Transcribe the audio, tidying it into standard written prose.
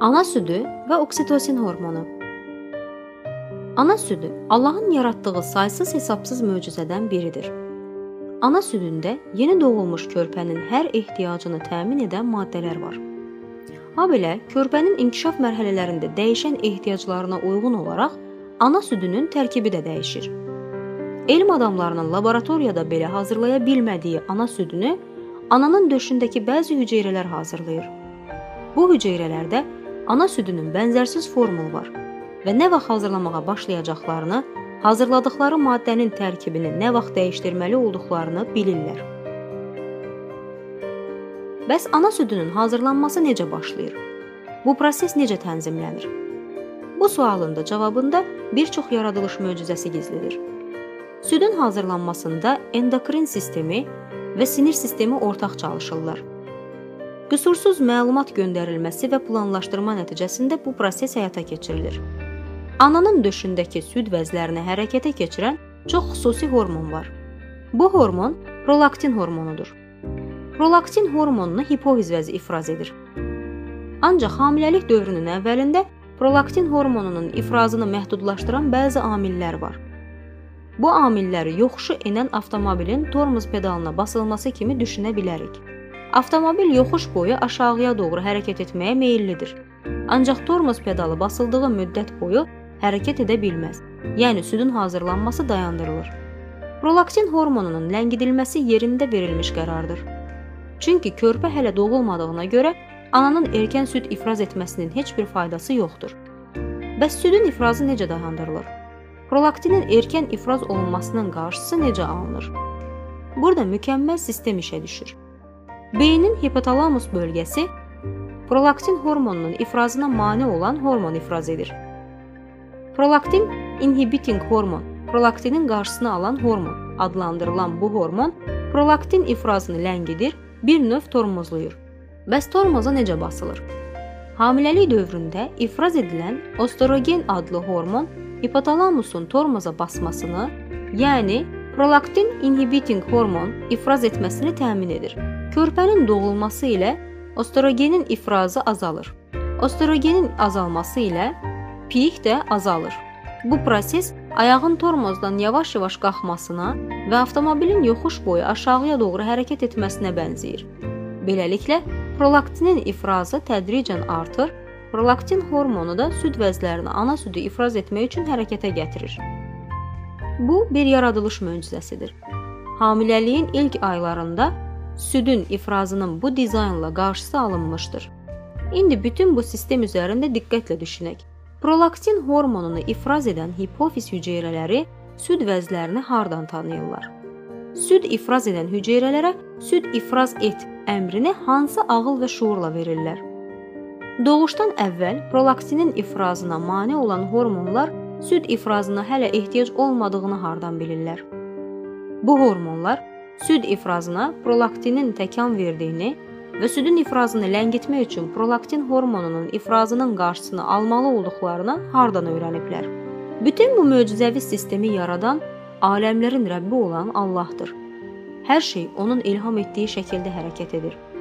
Ana südü və oksitosin hormonu. Ana südü Allahın yaratdığı saysız-hesabsız möcüzədən biridir. Ana südündə yeni doğulmuş körpənin hər ehtiyacını təmin edən maddələr var. Habelə körpənin inkişaf mərhələlərində dəyişən ehtiyaclarına uyğun olaraq ana südünün tərkibi də dəyişir. Elm adamlarının laboratoriyada belə hazırlaya bilmədiyi ana südünü ananın döşündəki bəzi hüceyrələr hazırlayır. Bu hüceyrələrdə ana südünün bənzərsiz formulu var və nə vaxt hazırlamağa başlayacaqlarını, hazırladıkları maddənin tərkibini nə vaxt dəyişdirməli olduqlarını bilirlər. Bəs ana südünün hazırlanması necə başlayır? Bu proses necə tənzimlənir? Bu sualın da cavabında bir çox yaradılış möcüzəsi gizlidir. Südün hazırlanmasında endokrin sistemi və sinir sistemi ortaq çalışırlar. Qüsursuz məlumat göndərilməsi və planlaşdırma nəticəsində bu proses həyata keçirilir. Ananın döşündəki süd vəzlərini hərəkətə keçirən çox xüsusi hormon var. Bu hormon prolaktin hormonudur. Prolaktin hormonunu hipofiz vəzi ifraz edir. Ancaq hamiləlik dövrünün əvvəlində prolaktin hormonunun ifrazını məhdudlaşdıran bəzi amillər var. Bu amilləri yoxuşu enən avtomobilin tormoz pedalına basılması kimi düşünə bilərik. Avtomobil yoxuş boyu aşağıya doğru hərəkət etməyə meyillidir. Ancaq tormoz pedalı basıldığı müddət boyu hərəkət edə bilməz. Yəni südün hazırlanması dayandırılır. Prolaktin hormonunun ləngidilməsi yerində verilmiş qərardır. Çünki körpə hələ doğulmadığına görə ananın erkən süd ifraz etməsinin heç bir faydası yoxdur. Bəs südün ifrazı necə dayandırılır? Prolaktinin erkən ifraz olunmasının qarşısı necə alınır? Burada mükəmməl sistem işə düşür. Beynin hipotalamus bölgəsi prolaktin hormonunun ifrazına mane olan hormon ifraz edir. Prolaktin inhibiting hormon, prolaktinin qarşısını alan hormon adlandırılan bu hormon prolaktin ifrazını ləngidir, bir növ tormozlayır. Bəs tormoza necə basılır? Hamiləlik dövründə ifraz edilən östrogen adlı hormon hipotalamusun tormoza basmasını, yəni prolaktin inhibiting hormon ifraz etməsini təmin edir. Körpənin doğulması ilə östrogenin ifrazı azalır. Östrogenin azalması ilə pik də azalır. Bu proses ayağın tormozdan yavaş-yavaş qalxmasına və avtomobilin yoxuş boyu aşağıya doğru hərəkət etməsinə bənzəyir. Beləliklə, prolaktinin ifrazı tədricən artır, prolaktin hormonu da süd vəzlərini ana südü ifraz etmək üçün hərəkətə gətirir. Bu, bir yaradılış möcüzəsidir. Hamiləliyin ilk aylarında südün ifrazının bu dizaynla qarşısı alınmışdır. İndi bütün bu sistem üzərində diqqətlə düşünək. Prolaktin hormonunu ifraz edən hipofiz hüceyrələri süd vəzlərini hardan tanıyırlar? Süd ifraz edən hüceyrələrə süd ifraz et əmrini hansı ağıl və şuurla verirlər? Doğuşdan əvvəl prolaktinin ifrazına mane olan hormonlar süd ifrazına hələ ehtiyac olmadığını hardan bilirlər? Bu hormonlar süd ifrazına prolaktinin təkan verdiyini və südün ifrazını ləngitmək üçün prolaktin hormonunun ifrazının qarşısını almalı olduqlarını hardan öyrəniblər? Bütün bu möcüzəvi sistemi yaradan, aləmlərin Rəbbi olan Allahdır. Hər şey onun ilham etdiyi şəkildə hərəkət edir.